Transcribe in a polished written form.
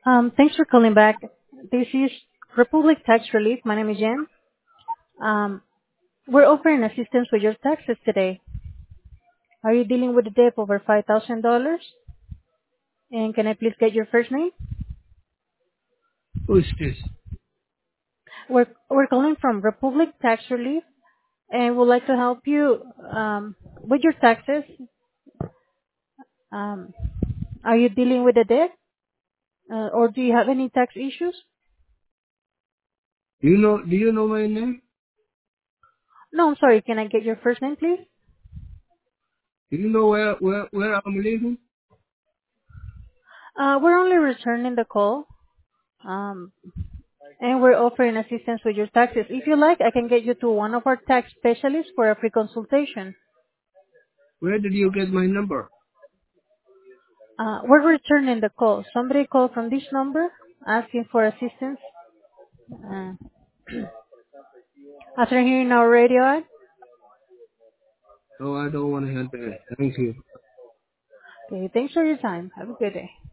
Thanks for calling back. This is Republic Tax Relief. My name is Jen. Um, we're offering assistance with your taxes today. Are you dealing with a debt over $5,000? And can I please get your first name? Who is this? We're calling from Republic Tax Relief, and would like to help you with your taxes. Um, are you dealing with a debt, or do you have any tax issues? Do you know my name? No, I'm sorry. Can I get your first name, please? Do you know where I'm living? We're only returning the call. Um, and we're offering assistance with your taxes. If you like, I can get you to one of our tax specialists for a free consultation. Where did you get my number? We're returning the call. Somebody called from this number asking for assistance. Uh, after hearing our radio ad. No, I don't want to hear that. Thank you. Okay, thanks for your time. Have a good day.